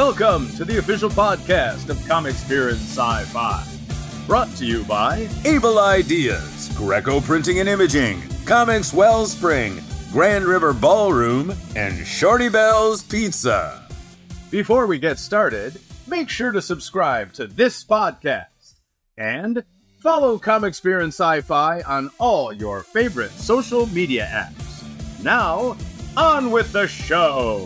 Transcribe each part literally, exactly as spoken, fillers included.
Welcome to the official podcast of Comics Beer and Sci-Fi. Brought to you by Able Ideas, Greco Printing and Imaging, Comics Wellspring, Grand River Ballroom, and Shorty Bell's Pizza. Before we get started, make sure to subscribe to this podcast and follow Comics Beer and Sci-Fi on all your favorite social media apps. Now, on with the show!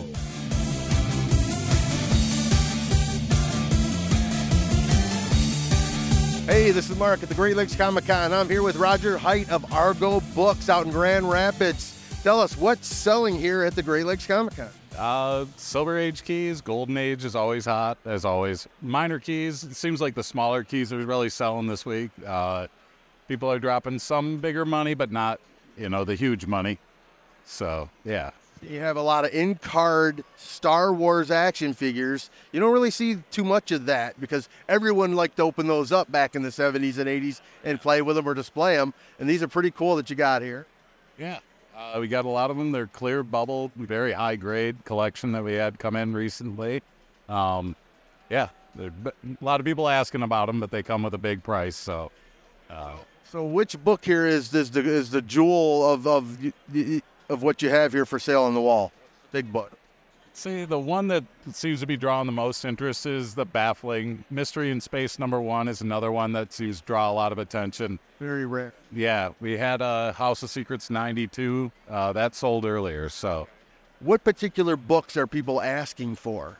Hey, this is Mark at the Great Lakes Comic Con. I'm here with Roger Height of Argo Books out in Grand Rapids. Tell us what's selling here at the Great Lakes Comic Con. Uh, Silver Age keys, Golden Age is always hot, as always. Minor keys, it seems like the smaller keys are really selling this week. Uh, people are dropping some bigger money, but not, you know, the huge money. So, yeah. You have a lot of in-card Star Wars action figures. You don't really see too much of that because everyone liked to open those up back in the seventies and eighties and play with them or display them. And these are pretty cool that you got here. Yeah. Uh, we got a lot of them. They're clear bubble, very high grade collection that we had come in recently. Um, yeah, there a lot of people asking about them, but they come with a big price. So, uh, so which book here is this the is the jewel of of of what you have here for sale on the wall? Big book. See, the one that seems to be drawing the most interest is the Baffling Mystery in Space Number One. Is another one that seems to draw a lot of attention. Very rare. Yeah, we had uh, House of Secrets ninety-two. Uh, that sold earlier, so. What particular books are people asking for?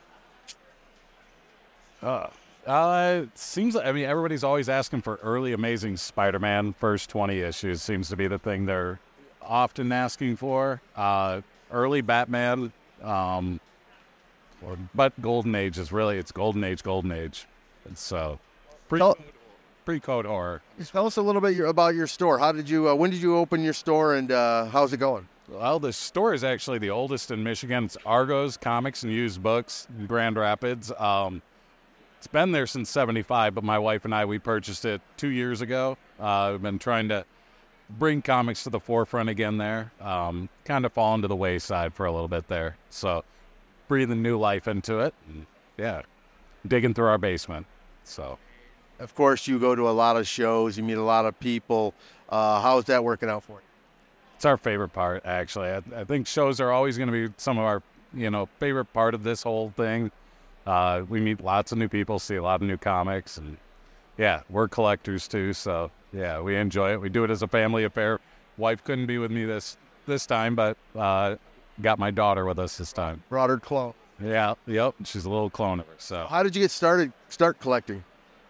Uh, uh, it seems like, I mean, everybody's always asking for early Amazing Spider-Man. First twenty issues seems to be the thing they're often asking for. Uh, early Batman, um, or, but Golden Age is really, it's Golden Age, Golden Age. And so, pre, Tell, pre-code horror. Tell us a little bit your, about your store. How did you, uh, when did you open your store and uh, how's it going? Well, the store is actually the oldest in Michigan. It's Argo's Comics and Used Books in Grand Rapids. Um, it's been there since seventy-five, but my wife and I, we purchased it two years ago. Uh, we've been trying to bring comics to the forefront again there. Um, kind of fallen to the wayside for a little bit there. So breathing new life into it. And, yeah, digging through our basement. So, of course, you go to a lot of shows. You meet a lot of people. Uh, how's that working out for you? It's our favorite part, actually. I, I think shows are always going to be some of our, you know, favorite part of this whole thing. Uh, we meet lots of new people, see a lot of new comics, and yeah, we're collectors too, so yeah, we enjoy it. We do it as a family affair. Wife couldn't be with me this this time, but uh, got my daughter with us this time. Brought her clone. Yeah, yep, she's a little clone of her. So how did you get started? Start collecting?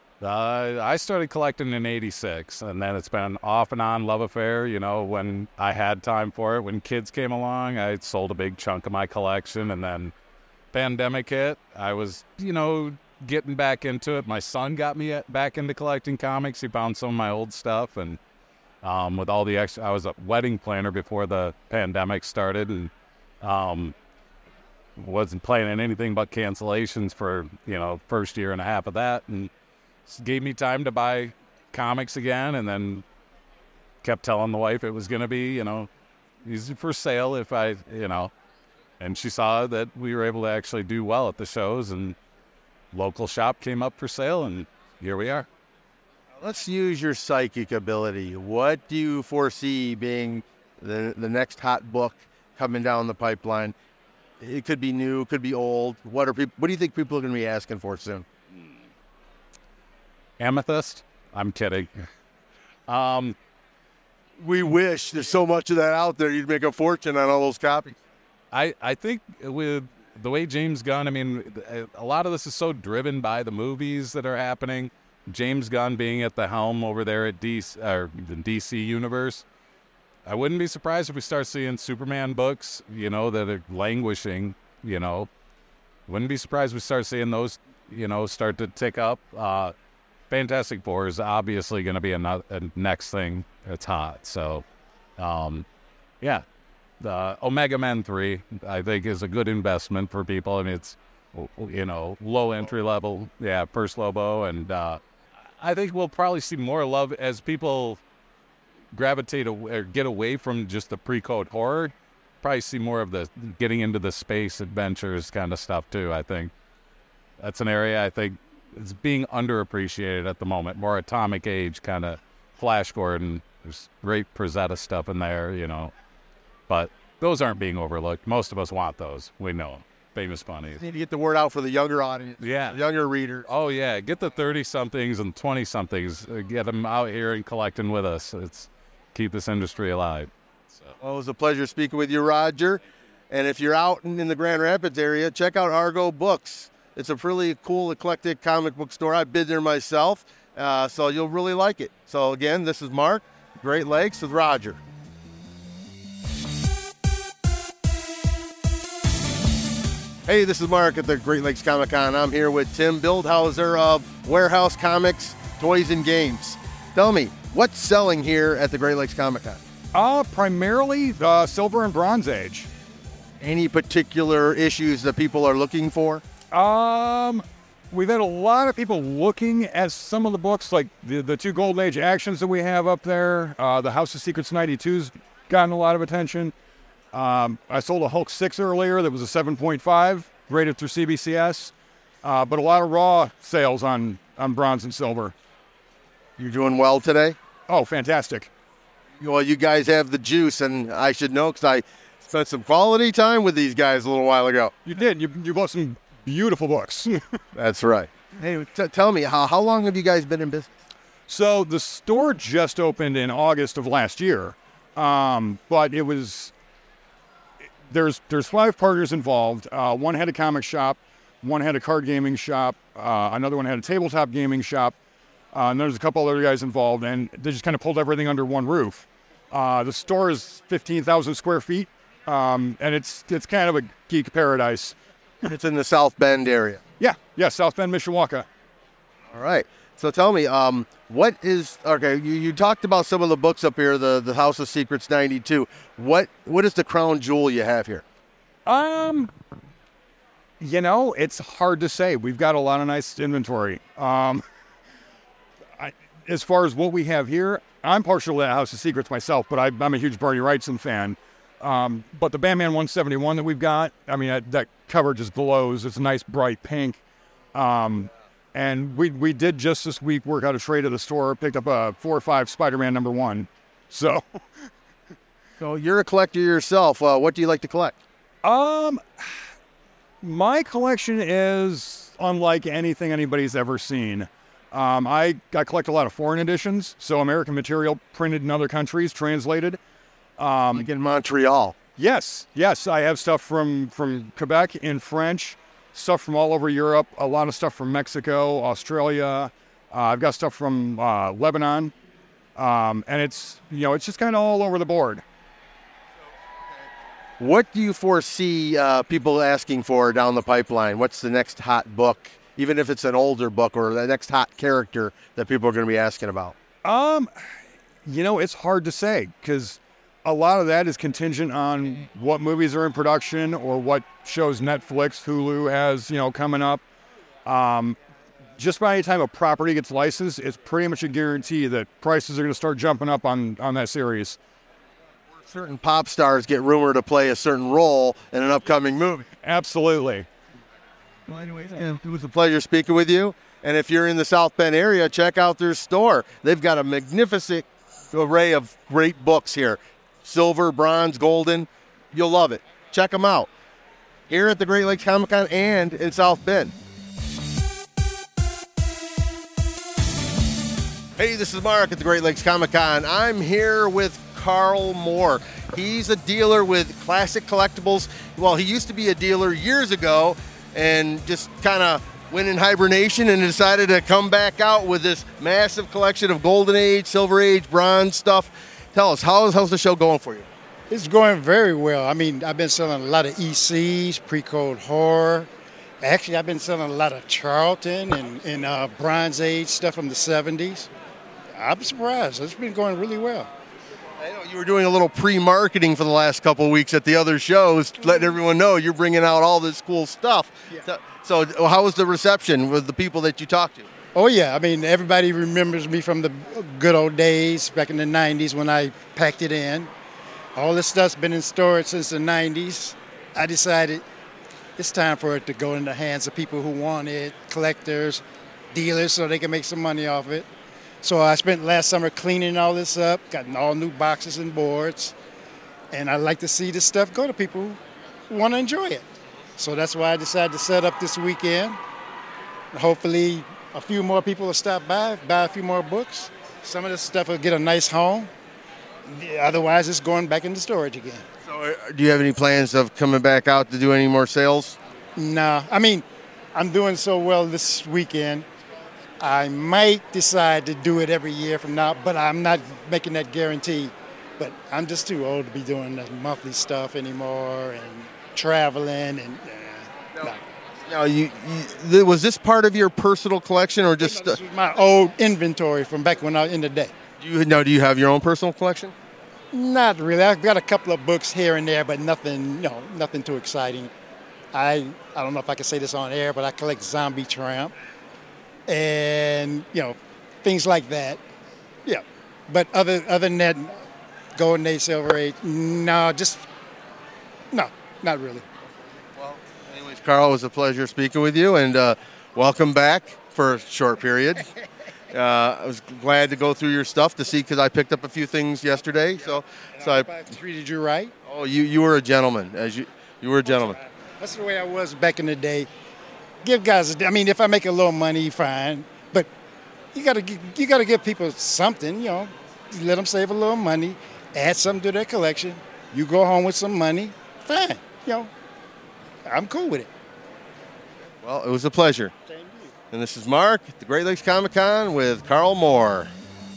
Uh, I started collecting in eighty-six, and then it's been an off and on love affair. You know, when I had time for it, when kids came along, I sold a big chunk of my collection, and then pandemic hit. I was, you know, getting back into it. My son got me back into collecting comics. He found some of my old stuff, and um, with all the extra, I was a wedding planner before the pandemic started, and um, wasn't planning anything but cancellations for, you know, first year and a half of that, and gave me time to buy comics again, and then kept telling the wife it was going to be, you know, easy for sale if I, you know, and she saw that we were able to actually do well at the shows, and local shop came up for sale, and here we are. Let's use your psychic ability. What do you foresee being the the next hot book coming down the pipeline? It could be new, could be old. What are people? What do you think people are going to be asking for soon? Amethyst? I'm kidding. Um, we wish there's so much of that out there. You'd make a fortune on all those copies. I, I think with the way James Gunn, I mean, a lot of this is so driven by the movies that are happening. James Gunn being at the helm over there at D C, or the D C universe. I wouldn't be surprised if we start seeing Superman books, you know, that are languishing, you know. Wouldn't be surprised if we start seeing those, you know, start to tick up. Uh, Fantastic Four is obviously going to be a, a next thing that's hot. So, um, yeah. The Omega Men three, I think, is a good investment for people. I mean, it's, you know, low entry level. Yeah, first Lobo. And uh, I think we'll probably see more love as people gravitate away, or get away from just the pre-code horror. Probably see more of the getting into the space adventures kind of stuff, too, I think. that's an area I think is being underappreciated at the moment. More Atomic Age kind of Flash Gordon. There's great Prezetta stuff in there, you know. But those aren't being overlooked. Most of us want those. We know them. Famous Bunnies. Need to get the word out for the younger audience. Yeah. The younger readers. Oh, yeah. Get the thirty-somethings and twenty-somethings. Uh, get them out here and collecting with us. It's keep this industry alive. So. Well, it was a pleasure speaking with you, Roger. And if you're out in, in the Grand Rapids area, check out Argo Books. It's a really cool, eclectic comic book store. I've been there myself, uh, so you'll really like it. So, again, this is Mark, Great Lakes with Roger. Hey, this is Mark at the Great Lakes Comic Con. I'm here with Tim Bildhauser of Warehouse Comics, Toys and Games. Tell me, what's selling here at the Great Lakes Comic Con? Uh, primarily the Silver and Bronze Age. Any particular issues that people are looking for? Um, we've had a lot of people looking at some of the books, like the, the two Golden Age actions that we have up there. Uh, the House of Secrets ninety-two's gotten a lot of attention. Um, I sold a Hulk six earlier that was a seven point five, rated through C B C S, uh, but a lot of raw sales on, on bronze and silver. You're doing well today? Oh, fantastic. Well, you guys have the juice, and I should know because I spent some quality time with these guys a little while ago. You did. You, you bought some beautiful books. That's right. Hey, t- tell me, how, how long have you guys been in business? So the store just opened in August of last year, um, but it was... There's there's five partners involved. Uh, one had a comic shop, one had a card gaming shop, uh, another one had a tabletop gaming shop, uh, and there's a couple other guys involved, and they just kind of pulled everything under one roof. Uh, the store is fifteen thousand square feet, um, and it's it's kind of a geek paradise. It's in the South Bend area. Yeah, yeah, South Bend, Mishawaka. All right. So tell me, um, what is okay? You, you talked about some of the books up here, the the House of Secrets ninety-two. What what is the crown jewel you have here? Um, you know, it's hard to say. We've got a lot of nice inventory. Um, I, as far as what we have here, I'm partial to that House of Secrets myself, but I, I'm a huge Barney Wrightson fan. Um, but the Batman one seventy-one that we've got, I mean, that, that cover just glows. It's a nice bright pink. Um, and we we did just this week work out a trade at the store, picked up a four or five Spider-Man number one. So, so you're a collector yourself. Uh, what do you like to collect? Um, my collection is unlike anything anybody's ever seen. Um, I, I collect a lot of foreign editions, so American material printed in other countries, translated. Um, like in Montreal. Yes, yes, I have stuff from, from Quebec in French, stuff from all over Europe, a lot of stuff from Mexico, Australia. Uh, I've got stuff from uh, Lebanon, um, and it's, you know, it's just kind of all over the board. What do you foresee uh, people asking for down the pipeline? What's the next hot book, even if it's an older book, or the next hot character that people are going to be asking about? Um, you know, it's hard to say because a lot of that is contingent on what movies are in production or what shows Netflix, Hulu has, you know, coming up. Um, just by the time a property gets licensed, it's pretty much a guarantee that prices are going to start jumping up on, on that series. Certain pop stars get rumored to play a certain role in an upcoming movie. Absolutely. Well, anyways, it was a pleasure speaking with you. And if you're in the South Bend area, check out their store. They've got a magnificent array of great books here. Silver, bronze, golden. You'll love it. Check them out. Here at the Great Lakes Comic Con and in South Bend. Hey, this is Mark at the Great Lakes Comic Con. I'm here with Carl Moore. He's a dealer with Classic Collectibles. Well, he used to be a dealer years ago and just kind of went in hibernation and decided to come back out with this massive collection of Golden Age, Silver Age, Bronze stuff. Tell us, how's, how's the show going for you? It's going very well. I mean, I've been selling a lot of E Cs, pre-code horror. Actually, I've been selling a lot of Charlton and, and uh, Bronze Age stuff from the seventies. I'm surprised. It's been going really well. I know you were doing a little pre-marketing for the last couple of weeks at the other shows, letting everyone know you're bringing out all this cool stuff. Yeah. So how was the reception with the people that you talked to? Oh, yeah. I mean, everybody remembers me from the good old days back in the nineties when I packed it in. All this stuff's been in storage since the nineties. I decided it's time for it to go in the hands of people who want it, collectors, dealers, so they can make some money off it. So I spent last summer cleaning all this up, gotten all new boxes and boards, and I'd like to see this stuff go to people who want to enjoy it. So that's why I decided to set up this weekend. Hopefully a few more people will stop by, buy a few more books. Some of this stuff will get a nice home. Otherwise, it's going back into storage again. So uh, do you have any plans of coming back out to do any more sales? No. I mean, I'm doing so well this weekend, I might decide to do it every year from now, but I'm not making that guarantee. But I'm just too old to be doing the monthly stuff anymore and traveling and uh, no. Now, you, you was this part of your personal collection or just This was my old inventory from back when I was in the day. Do you now? Do you have your own personal collection? Not really. I've got a couple of books here and there, but nothing, you know, nothing too exciting. I I don't know if I can say this on air, but I collect Zombie Tramp and you know things like that. Yeah, but other other than that, Golden Age, Silver Age, no, just no, not really. Well, anyways, Carl, it was a pleasure speaking with you, and uh, welcome back for a short period. Uh, I was glad to go through your stuff to see because I picked up a few things yesterday. So, And so I I. hope I treated you right. Oh, you you were a gentleman, as you you were a gentleman. That's the way I was back in the day. Give guys, a, I mean, if I make a little money, fine. But you gotta gi- you gotta give people something, you know. Let them save a little money, add something to their collection. You go home with some money, fine. You know, I'm cool with it. Well, it was a pleasure. And this is Mark at the Great Lakes Comic Con with Carl Moore.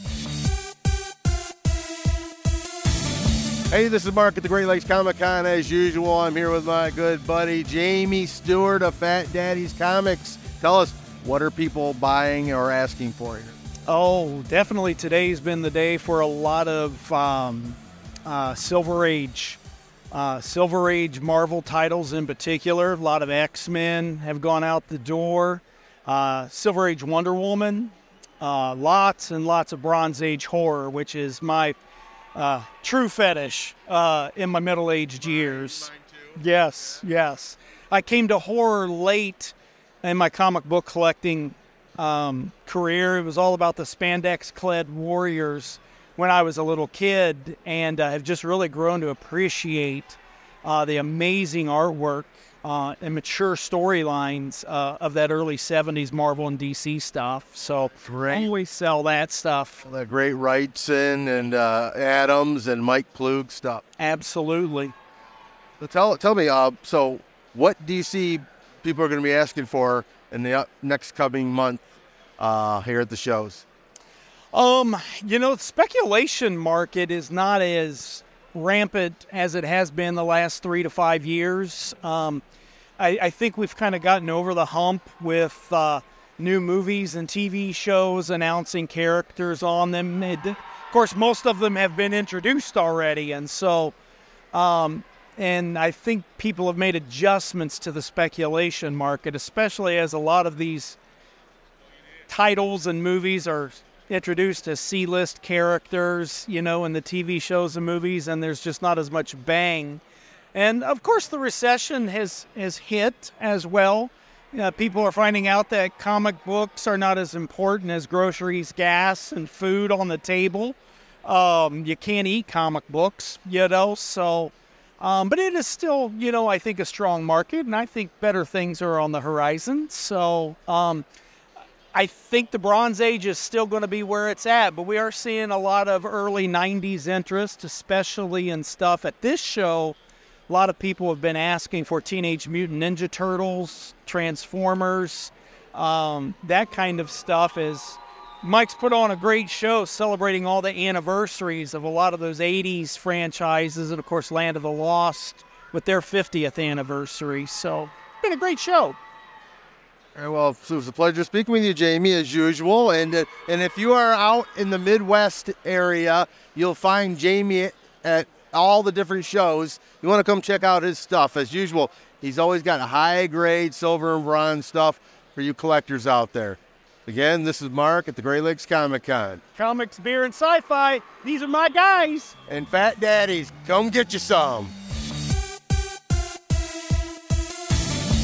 Hey, this is Mark at the Great Lakes Comic Con. As usual, I'm here with my good buddy Jamie Stewart of Fat Daddy's Comics. Tell us, what are people buying or asking for here? Oh, definitely today's been the day for a lot of um, uh, Silver Age. Uh, Silver Age Marvel titles in particular. A lot of X-Men have gone out the door. Uh, Silver Age Wonder Woman. Uh, lots and lots of Bronze Age horror, which is my uh, true fetish uh, in my middle-aged years. Yes, yes. I came to horror late in my comic book collecting um, career. It was all about the spandex-clad warriors when I was a little kid, and uh, have just really grown to appreciate uh, the amazing artwork uh, and mature storylines uh, of that early seventies Marvel and D C stuff. So Great. always sell that stuff. The great Wrightson and uh, Adams and Mike Plug stuff. Absolutely. So tell tell me, uh, so what do you see people are going to be asking for in the up next coming month uh, here at the shows? Um, you know, the speculation market is not as rampant as it has been the last three to five years. Um, I, I think we've kind of gotten over the hump with uh, new movies and T V shows announcing characters on them. It, of course, most of them have been introduced already, and so, um, and I think people have made adjustments to the speculation market, especially as a lot of these titles and movies are introduced as C-list characters, you know, in the T V shows and movies, and there's just not as much bang. And of course, the recession has has hit as well. Uh, people are finding out that comic books are not as important as groceries, gas, and food on the table. Um, you can't eat comic books, you know. So, um, but it is still, you know, I think a strong market, and I think better things are on the horizon. So. Um, I think the Bronze Age is still going to be where it's at, but we are seeing a lot of early nineties interest, especially in stuff at this show. A lot of people have been asking for Teenage Mutant Ninja Turtles, Transformers, um, that kind of stuff. Is Mike's put on a great show celebrating all the anniversaries of a lot of those eighties franchises, and of course Land of the Lost with their fiftieth anniversary. So, it's been a great show. All right, well, it was a pleasure speaking with you, Jamie, as usual. And uh, and if you are out in the Midwest area, you'll find Jamie at all the different shows. You want to come check out his stuff. As usual, he's always got high-grade silver and bronze stuff for you collectors out there. Again, this is Mark at the Great Lakes Comic Con. Comics, beer, and sci-fi, these are my guys. And Fat Daddies, come get you some.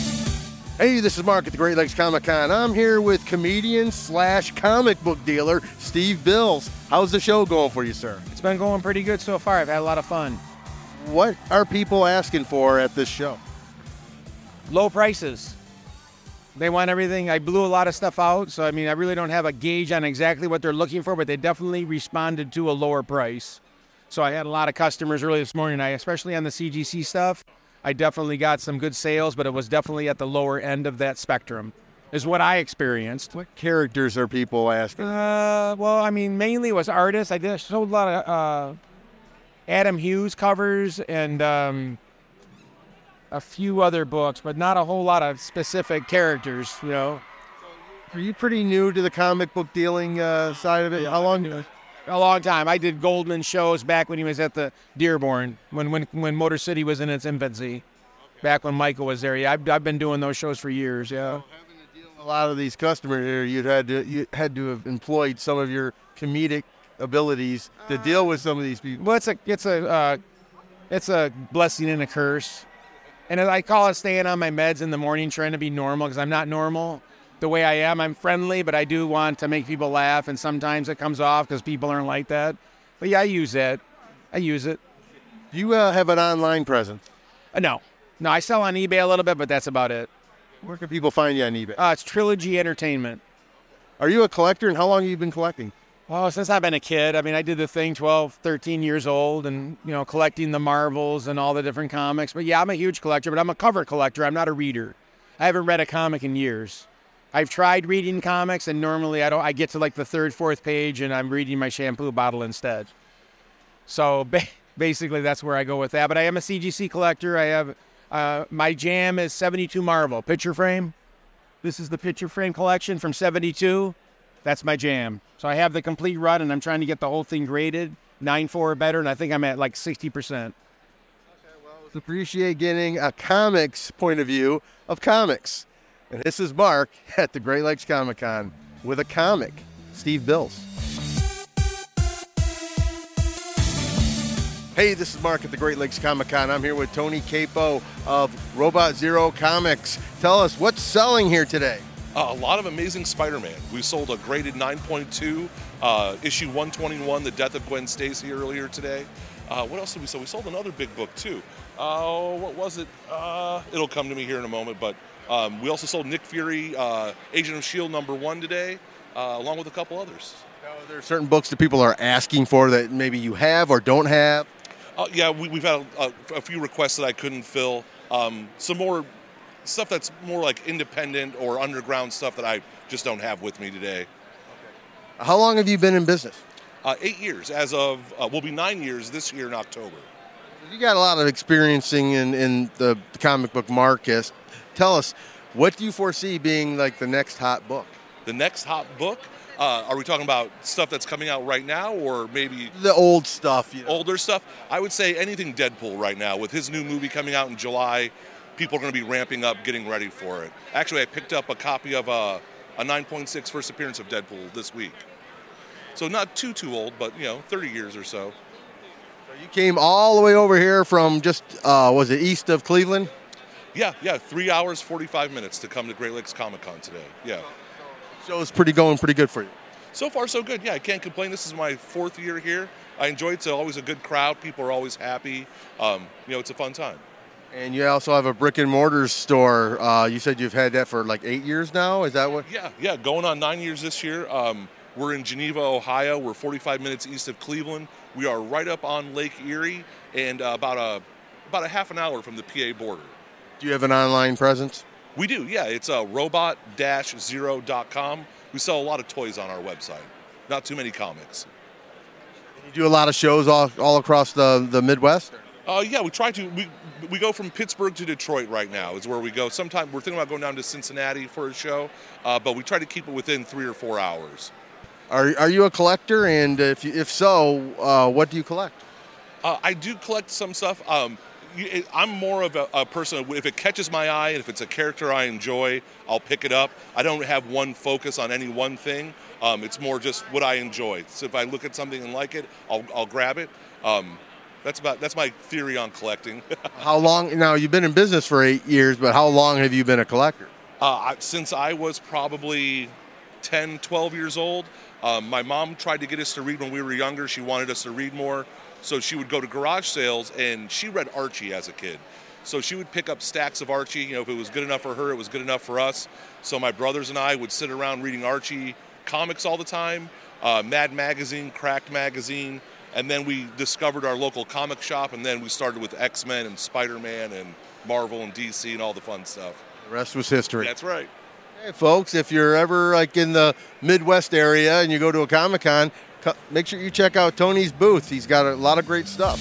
Hey, this is Mark at the Great Lakes Comic Con. I'm here with comedian slash comic book dealer Steve Bills. How's the show going for you, sir? It's been going pretty good so far. I've had a lot of fun. What are people asking for at this show? Low prices. They want everything. I blew a lot of stuff out, so I mean, I really don't have a gauge on exactly what they're looking for, but they definitely responded to a lower price. So I had a lot of customers early this morning, I, especially on the C G C stuff. I definitely got some good sales, but it was definitely at the lower end of that spectrum, is what I experienced. What characters are people asking? Uh, well, I mean, mainly it was artists. I did sold a lot of uh, Adam Hughes covers and um, a few other books, but not a whole lot of specific characters, you know. Are you pretty new to the comic book dealing uh, side of it? How long? A long time. I did Goldman shows back when he was at the Dearborn, when when when Motor City was in its infancy, back when Michael was there. Yeah, I've, I've been doing those shows for years. Yeah. So having to deal with a lot of these customers here, you had to you had to have employed some of your comedic abilities to deal with some of these people. Well, it's a it's a uh, it's a blessing and a curse, and I call it staying on my meds in the morning, trying to be normal because I'm not normal. The way I am, I'm friendly, but I do want to make people laugh, and sometimes it comes off because people aren't like that. But yeah, I use that. I use it. Do you uh, have an online presence? Uh, no. No, I sell on eBay a little bit, but that's about it. Where can people find you on eBay? Uh, it's Trilogy Entertainment. Are you a collector, and how long have you been collecting? Oh, since I've been a kid. I mean, I did the thing twelve, thirteen years old and, you know, collecting the Marvels and all the different comics. But yeah, I'm a huge collector, but I'm a cover collector. I'm not a reader. I haven't read a comic in years. I've tried reading comics, and normally I don't. I get to like the third, fourth page, and I'm reading my shampoo bottle instead. So ba- basically, that's where I go with that. But I am a C G C collector. I have uh, my jam is seventy-two Marvel picture frame. This is the picture frame collection from seventy-two. That's my jam. So I have the complete run, and I'm trying to get the whole thing graded nine four or better, and I think I'm at like sixty percent. Okay, well, I appreciate getting a comics point of view of comics. And this is Mark at the Great Lakes Comic Con with a comic, Steve Bills. Hey, this is Mark at the Great Lakes Comic Con. I'm here with Tony Capo of Robot Zero Comics. Tell us, what's selling here today? Uh, a lot of amazing Spider-Man. We sold a graded nine point two, uh, issue one twenty-one, The Death of Gwen Stacy earlier today. Uh, what else did we sell? We sold another big book too. Oh, uh, what was it? Uh, it'll come to me here in a moment, but Um, we also sold Nick Fury, uh, Agent of S H I E L D number one today, uh, along with a couple others. Now, are there certain books that people are asking for that maybe you have or don't have? Uh, yeah, we, we've had a, a few requests that I couldn't fill. Um, some more stuff that's more like independent or underground stuff that I just don't have with me today. How long have you been in business? Uh, eight years. As of, uh, will be nine years this year in October. You got a lot of experiencing in, in the comic book market. Tell us, what do you foresee being like the next hot book? The next hot book? Uh, are we talking about stuff that's coming out right now, or maybe the old stuff? You know? Older stuff? I would say anything Deadpool right now. With his new movie coming out in July, people are going to be ramping up, getting ready for it. Actually, I picked up a copy of a, a nine point six first appearance of Deadpool this week. So not too, too old, but, you know, thirty years or so. So you came all the way over here from just, uh, was it east of Cleveland? Yeah, yeah, three hours, forty-five minutes to come to Great Lakes Comic Con today, yeah. So it's pretty going pretty good for you. So far, so good, yeah, I can't complain. This is my fourth year here. I enjoy it. It's always a good crowd. People are always happy. Um, you know, it's a fun time. And you also have a brick and mortar store. Uh, you said you've had that for like eight years now? Is that what? Yeah, yeah, going on nine years this year. Um, we're in Geneva, Ohio. We're forty-five minutes east of Cleveland. We are right up on Lake Erie and uh, about a about a half an hour from the P A border. Do you have an online presence? We do, yeah. It's uh, robot dash zero dot com. We sell a lot of toys on our website. Not too many comics. You do a lot of shows all, all across the, the Midwest? Uh, yeah, we try to. We we go from Pittsburgh to Detroit right now is where we go. Sometimes we're thinking about going down to Cincinnati for a show, uh, but we try to keep it within three or four hours. Are Are you a collector? And if you, if so, uh, what do you collect? Uh, I do collect some stuff. Um, I'm more of a, a person, if it catches my eye and if it's a character I enjoy, I'll pick it up. I don't have one focus on any one thing. Um, it's more just what I enjoy. So if I look at something and like it, I'll, I'll grab it. Um, that's about that's my theory on collecting. How long, now you've been in business for eight years, but how long have you been a collector? Uh, since I was probably ten, twelve years old, um, my mom tried to get us to read when we were younger. She wanted us to read more. So she would go to garage sales, and she read Archie as a kid. So she would pick up stacks of Archie. You know, if it was good enough for her, it was good enough for us. So my brothers and I would sit around reading Archie comics all the time, uh, Mad Magazine, Cracked Magazine, and then we discovered our local comic shop, and then we started with X-Men and Spider-Man and Marvel and D C and all the fun stuff. The rest was history. That's right. Hey, folks, if you're ever like in the Midwest area and you go to a Comic-Con, co- make sure you check out Tony's booth. He's got a lot of great stuff.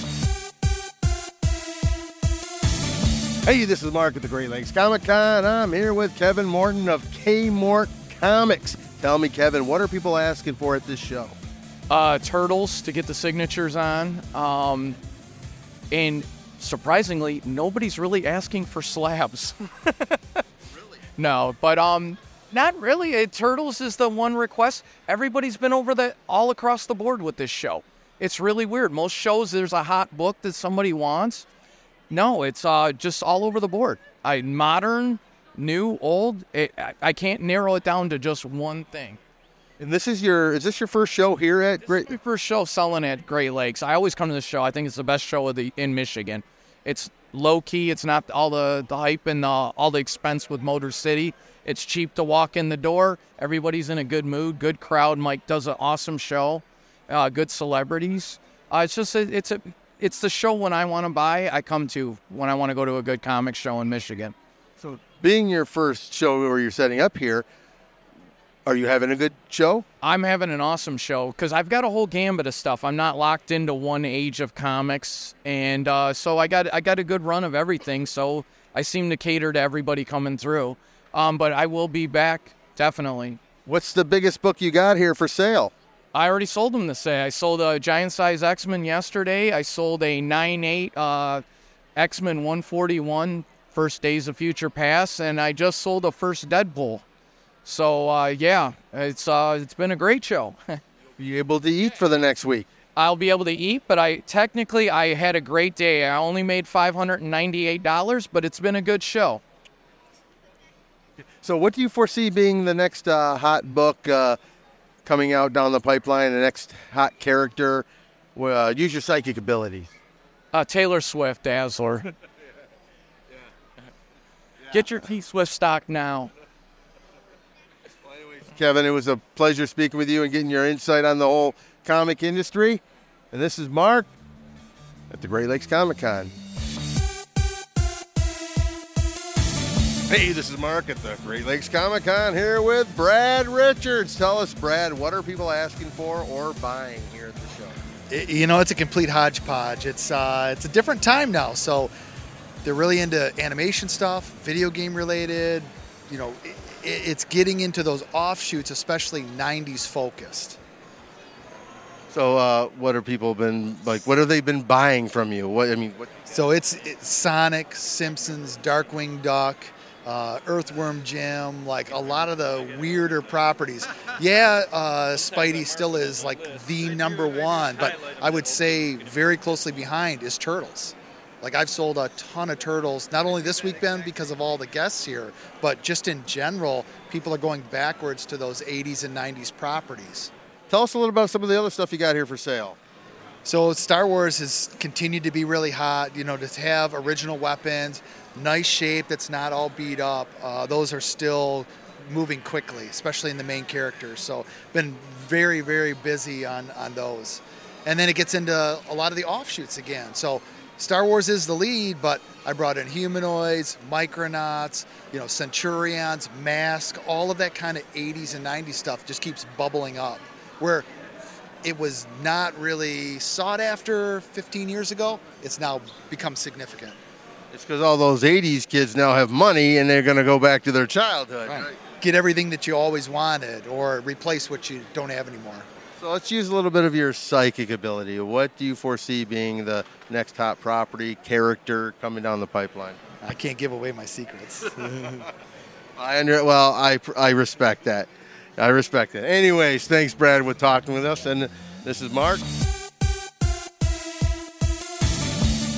Hey, this is Mark at the Great Lakes Comic-Con. I'm here with Kevin Morton of K-Mort Comics. Tell me, Kevin, what are people asking for at this show? Uh, turtles to get the signatures on. Um, and surprisingly, nobody's really asking for slabs. Really? No, but um, not really. Uh, turtles is the one request. Everybody's been over the all across the board with this show. It's really weird. Most shows, there's a hot book that somebody wants. No, it's uh, just all over the board. I modern, new, old. It, I, I can't narrow it down to just one thing. And this is your, is this your first show here at This Great? is my first show selling at Great Lakes. I always come to this show. I think it's the best show of the in Michigan. It's low key. It's not all the, the hype and the, all the expense with Motor City. It's cheap to walk in the door. Everybody's in a good mood, good crowd. Mike does an awesome show. Uh, good celebrities. Uh, it's just a, it's a it's the show when I want to buy. I come to when I want to go to a good comic show in Michigan. So, being your first show where you're setting up here, are you having a good show? I'm having an awesome show because I've got a whole gambit of stuff. I'm not locked into one age of comics, and uh, so I got I got a good run of everything. So I seem to cater to everybody coming through. Um, but I will be back definitely. What's the biggest book you got here for sale? I already sold them this day. I sold a giant size X-Men yesterday. I sold a nine eight uh, X-Men one forty-one First Days of Future Past, and I just sold a first Deadpool. So uh, yeah, it's uh, it's been a great show. You able to eat for the next week? I'll be able to eat, but I technically I had a great day. I only made five hundred ninety-eight dollars, but it's been a good show. So what do you foresee being the next uh, hot book uh, coming out down the pipeline, the next hot character? Uh, use your psychic abilities. Uh, Taylor Swift, Dazzler. Get your T-Swift stock now. Kevin, it was a pleasure speaking with you and getting your insight on the whole comic industry. And this is Mark at the Great Lakes Comic-Con. Hey, this is Mark at the Great Lakes Comic-Con here with Brad Richards. Tell us, Brad, what are people asking for or buying here at the show? It, you know, it's a complete hodgepodge. It's uh, it's a different time now, so they're really into animation stuff, video game related. You know, it, it's getting into those offshoots, especially nineties focused. So, uh, what have people been like? What have they been buying from you? What I mean, what? So it's, it's Sonic, Simpsons, Darkwing Duck. Uh, Earthworm Jim, like a lot of the weirder properties. Yeah, uh, Spidey still is like the number one, but I would say very closely behind is Turtles. Like I've sold a ton of Turtles, not only this week, Ben, because of all the guests here, but just in general, people are going backwards to those eighties and nineties properties. Tell us a little about some of the other stuff you got here for sale. So Star Wars has continued to be really hot, you know, to have original weapons, nice shape that's not all beat up. Uh, those are still moving quickly, especially in the main characters. So been very, very busy on, on those. And then it gets into a lot of the offshoots again. So Star Wars is the lead, but I brought in humanoids, Micronauts, you know, Centurions, Mask, all of that kind of eighties and nineties stuff just keeps bubbling up. Where it was not really sought after fifteen years ago, it's now become significant. It's because all those eighties kids now have money and they're going to go back to their childhood. Right. Right? Get everything that you always wanted or replace what you don't have anymore. So let's use a little bit of your psychic ability. What do you foresee being the next hot property, character coming down the pipeline? I can't give away my secrets. I under, well, I, I respect that. I respect it. Anyways, thanks, Brad, for talking with us. And this is Mark.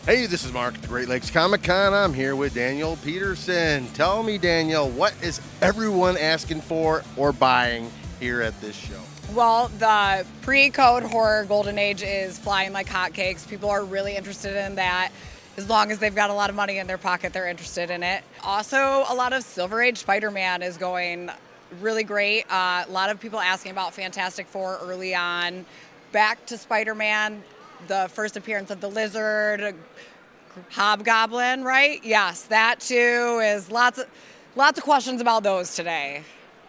Hey, this is Mark at the Great Lakes Comic Con. I'm here with Daniel Peterson. Tell me, Daniel, what is everyone asking for or buying here at this show? Well, the pre-code horror golden age is flying like hotcakes. People are really interested in that. As long as they've got a lot of money in their pocket, they're interested in it. Also, a lot of Silver Age Spider-Man is going really great. Uh, a lot of people asking about Fantastic Four early on. Back to Spider-Man, the first appearance of the Lizard, Hobgoblin, right? Yes, that too is lots of lots of questions about those today.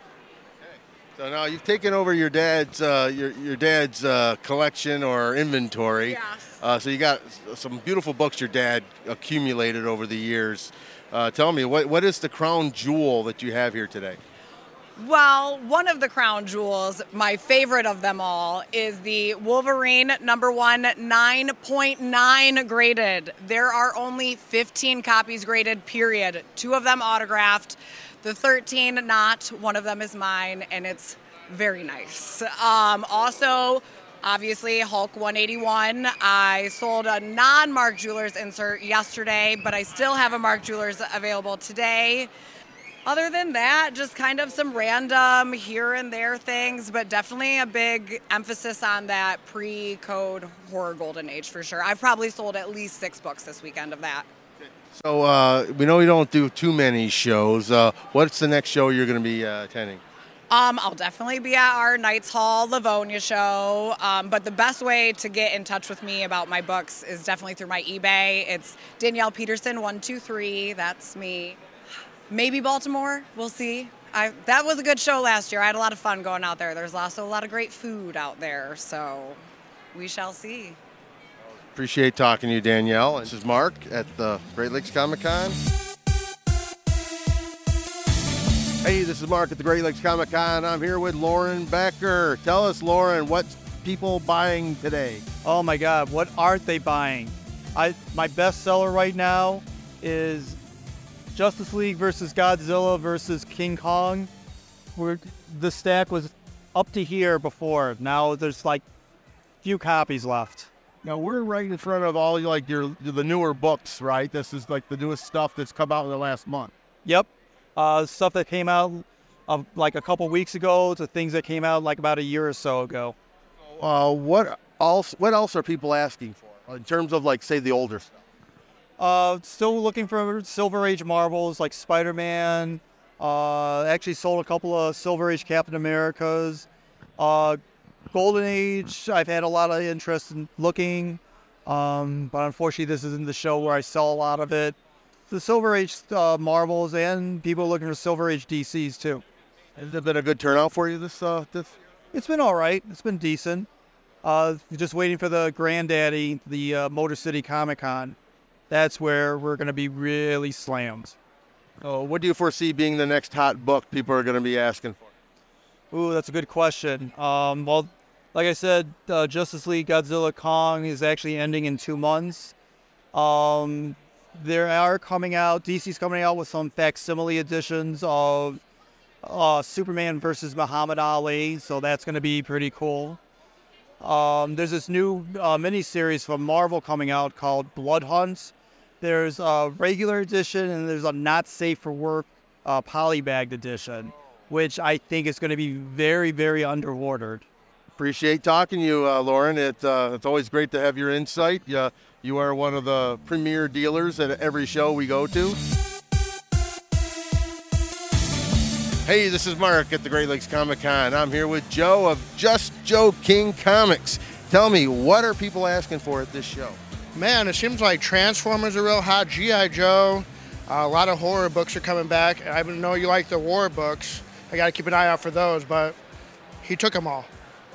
So now you've taken over your dad's uh, your your dad's uh, collection or inventory. Yes. Uh, so you got some beautiful books your dad accumulated over the years. Uh, tell me, what what is the crown jewel that you have here today? Well, one of the crown jewels, my favorite of them all, is the Wolverine number one nine point nine graded. There are only fifteen copies graded, period. Two of them autographed. The thirteen not. One of them is mine, and it's very nice. Um, also, obviously, Hulk one eighty-one. I sold a non-Mark Jewelers insert yesterday, but I still have a Mark Jewelers available today. Other than that, just kind of some random here and there things, but definitely a big emphasis on that pre-code horror golden age for sure. I've probably sold at least six books this weekend of that. So uh, we know you don't do too many shows. Uh, what's the next show you're going to be uh, attending? Um, I'll definitely be at our Knights Hall Livonia show, um, but the best way to get in touch with me about my books is definitely through my eBay. It's Danielle Peterson one two three. That's me. Maybe Baltimore. We'll see. I, that was a good show last year. I had a lot of fun going out there. There's also a lot of great food out there, so we shall see. Appreciate talking to you, Danielle. This is Mark at the Great Lakes Comic Con. Hey, this is Mark at the Great Lakes Comic Con. I'm here with Lauren Becker. Tell us, Lauren, what's people buying today? Oh my God, what aren't they buying? I my best seller right now is Justice League versus Godzilla versus King Kong. Where the stack was up to here before. Now there's like few copies left. Now we're right in front of all like your the newer books, right? This is like the newest stuff that's come out in the last month. Yep. Uh, stuff that came out uh, like a couple weeks ago to things that came out like about a year or so ago. Uh, what else? What else are people asking for in terms of like say the older stuff? Uh, still looking for Silver Age Marvels like Spider-Man. Uh, actually sold a couple of Silver Age Captain Americas. Uh, Golden Age, I've had a lot of interest in looking, um, but unfortunately this isn't the show where I sell a lot of it. The Silver Age uh, Marvels and people looking for Silver Age D Cs too. Has it been a good turnout for you this uh, this? It's been all right. It's been decent. Uh, just waiting for the granddaddy, the uh, Motor City Comic Con. That's where we're going to be really slammed. Oh, what do you foresee being the next hot book people are going to be asking for? Ooh, that's a good question. Um, well, like I said, uh, Justice League Godzilla Kong is actually ending in two months. Um, there are coming out, D C's coming out with some facsimile editions of uh, Superman versus Muhammad Ali, so that's going to be pretty cool. Um, there's this new uh, miniseries from Marvel coming out called Blood Hunt. There's a regular edition and there's a not safe for work uh, polybagged edition, which I think is going to be very, very underordered. Appreciate talking to you, uh, Lauren. It, uh, it's always great to have your insight. Uh, you are one of the premier dealers at every show we go to. Hey, this is Mark at the Great Lakes Comic Con. I'm here with Joe of Just Joe King Comics. Tell me, what are people asking for at this show? Man, it seems like Transformers are real hot, G I. Joe. Uh, a lot of horror books are coming back. I know you like the war books. I got to keep an eye out for those, but he took them all.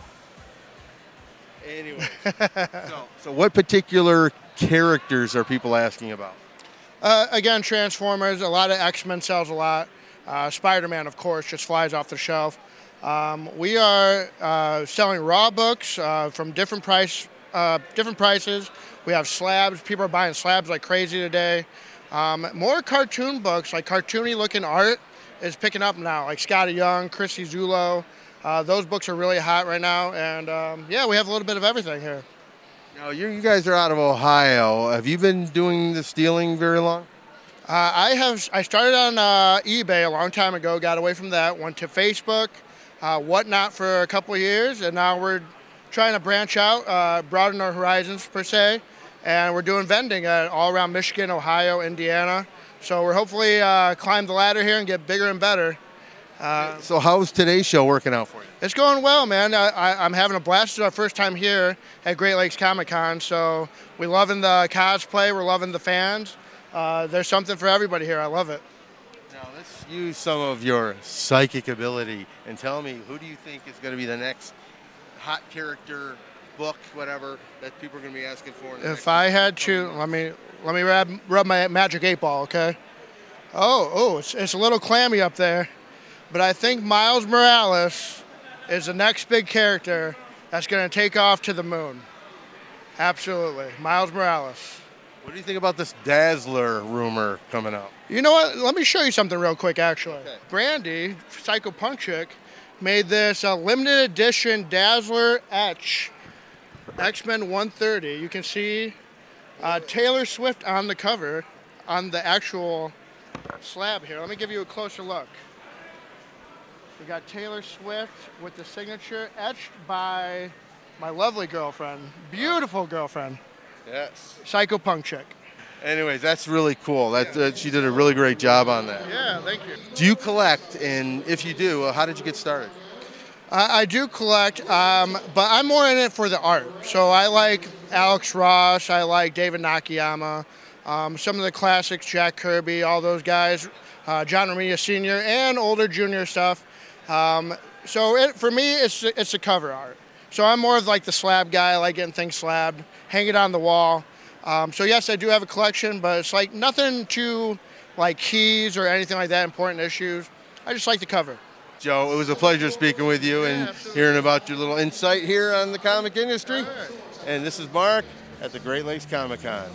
Anyway, so, so what particular characters are people asking about? Uh, again, Transformers. A lot of X-Men sells a lot. Uh, Spider-Man, of course, just flies off the shelf. Um, we are uh, selling raw books uh, from different price, uh, different prices. We have slabs. People are buying slabs like crazy today. Um, more cartoon books, like cartoony-looking art, is picking up now, like Scotty Young, Chrissy Zulo. Uh, those books are really hot right now, and um, yeah, we have a little bit of everything here. Now, you you guys are out of Ohio. Have you been doing the stealing very long? Uh, I have. I started on uh, eBay a long time ago. Got away from that. Went to Facebook, uh, whatnot for a couple of years, and now we're trying to branch out, uh, broaden our horizons per se, and we're doing vending uh, all around Michigan, Ohio, Indiana. So we're hopefully uh, climb the ladder here and get bigger and better. Uh, so how's today's show working out for you? It's going well, man. I, I, I'm having a blast. It's our first time here at Great Lakes Comic Con, so we're loving the cosplay. We're loving the fans. Uh, there's something for everybody here. I love it. Now let's use some of your psychic ability and tell me, who do you think is going to be the next hot character, book, whatever, that people are going to be asking for? If I had to, let me let me rub, rub my magic eight ball, okay? Oh, oh, it's, it's a little clammy up there, but I think Miles Morales is the next big character that's going to take off to the moon. Absolutely, Miles Morales. What do you think about this Dazzler rumor coming out? You know what? Let me show you something real quick, actually. Okay. Brandy, Psycho Punk Chick, made this uh, limited edition Dazzler Etch, X-Men one thirty. You can see uh, Taylor Swift on the cover, on the actual slab here. Let me give you a closer look. We got Taylor Swift with the signature, etched by my lovely girlfriend, beautiful girlfriend. Yes. Psycho Punk Chick. Anyways, that's really cool. That uh, she did a really great job on that. Yeah, thank you. Do you collect? And if you do, uh, how did you get started? I, I do collect, um, but I'm more in it for the art. So I like Alex Ross. I like David Nakayama. Um, some of the classics, Jack Kirby, all those guys, uh, John Romita Senior, and older junior stuff. Um, so it, for me, it's it's the cover art. So I'm more of like the slab guy. I like getting things slabbed, hang it on the wall. Um, so yes, I do have a collection, but it's like nothing too like keys or anything like that, important issues. I just like the cover. Joe, it was a pleasure speaking with you yeah, and absolutely. hearing about your little insight here on the comic industry. All right. And this is Mark at the Great Lakes Comic Con.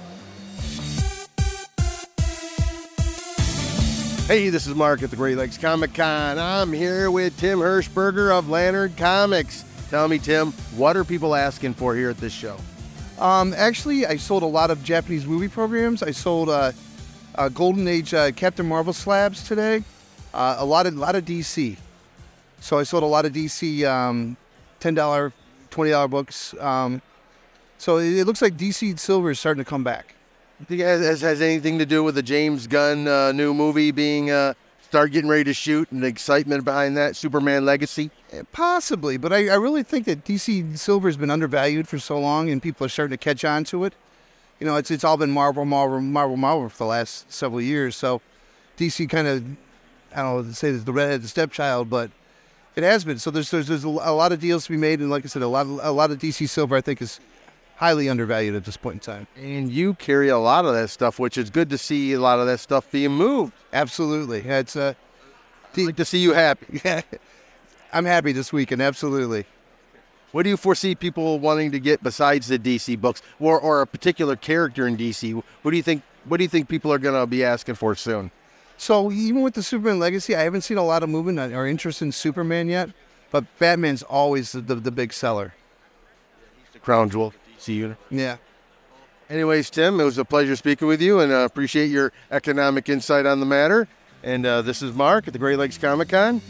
Hey, this is Mark at the Great Lakes Comic Con. I'm here with Tim Hirschberger of Lantern Comics. Tell me, Tim, what are people asking for here at this show? Um, actually, I sold a lot of Japanese movie programs. I sold uh, uh, Golden Age uh, Captain Marvel slabs today. Uh, a lot of lot of D C. So I sold a lot of D C um, ten dollar, twenty dollar books. Um, so it, it looks like D C Silver is starting to come back. You think it has, has anything to do with the James Gunn uh, new movie being uh, start getting ready to shoot and the excitement behind that, Superman Legacy? Possibly, but I, I really think that D C Silver has been undervalued for so long, and people are starting to catch on to it. You know, it's it's all been Marvel, Marvel, Marvel, Marvel for the last several years. So D C kind of, I don't know to say it's the redheaded stepchild, but it has been. So there's there's there's a lot of deals to be made, and like I said, a lot of, a lot of D C Silver I think is highly undervalued at this point in time. And you carry a lot of that stuff, which is good to see a lot of that stuff being moved. Absolutely, it's uh, I'd like to see you happy. Yeah. I'm happy this weekend, absolutely. What do you foresee people wanting to get besides the D C books, or or a particular character in D C? What do you think? What do you think people are going to be asking for soon? So even with the Superman Legacy, I haven't seen a lot of movement or interest in Superman yet, but Batman's always the the, the big seller. He's the crown jewel, D C unit. Yeah. Anyways, Tim, it was a pleasure speaking with you, and uh, appreciate your economic insight on the matter. And uh, this is Mark at the Great Lakes Comic Con.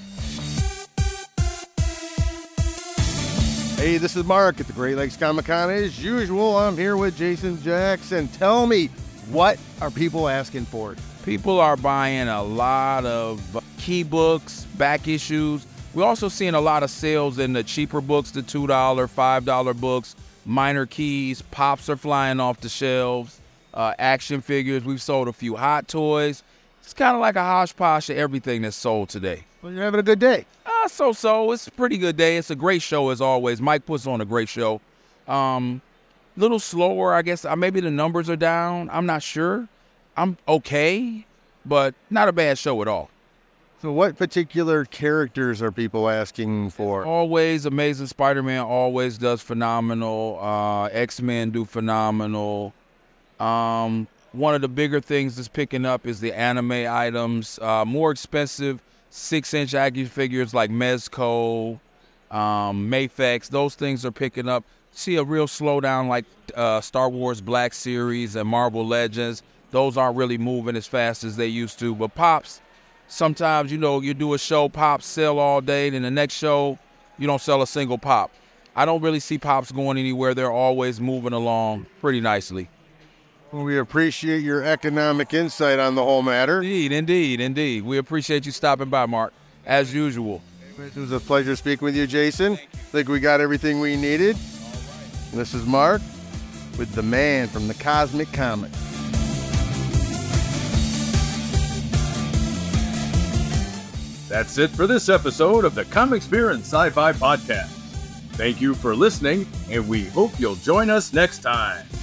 Hey, this is Mark at the Great Lakes Comic Con. As usual, I'm here with Jason Jackson. Tell me, what are people asking for? People are buying a lot of key books, back issues. We're also seeing a lot of sales in the cheaper books, the two dollar, five dollar books, minor keys. Pops are flying off the shelves, uh, action figures. We've sold a few hot toys. It's kind of like a hodgepodge of everything that's sold today. Well, you're having a good day. Uh, so-so. It's a pretty good day. It's a great show as always. Mike puts on a great show. Um, little slower, I guess. Uh, maybe the numbers are down. I'm not sure. I'm okay, but not a bad show at all. So what particular characters are people asking for? Always Amazing Spider-Man always does phenomenal. Uh, X-Men do phenomenal. Um, one of the bigger things that's picking up is the anime items. Uh, more expensive six-inch action figures like Mezco, um, Mafex. Those things are picking up. See a real slowdown like uh, Star Wars Black Series and Marvel Legends. Those aren't really moving as fast as they used to. But Pops, sometimes, you know, you do a show, Pops sell all day, then the next show, you don't sell a single Pop. I don't really see Pops going anywhere. They're always moving along pretty nicely. We appreciate your economic insight on the whole matter. Indeed, indeed, indeed. We appreciate you stopping by, Mark, as usual. It was a pleasure speaking with you, Jason. I think we got everything we needed. This is Mark with the man from the Cosmic Comic. That's it for this episode of the Comics Beer and Sci-Fi Podcast. Thank you for listening, and we hope you'll join us next time.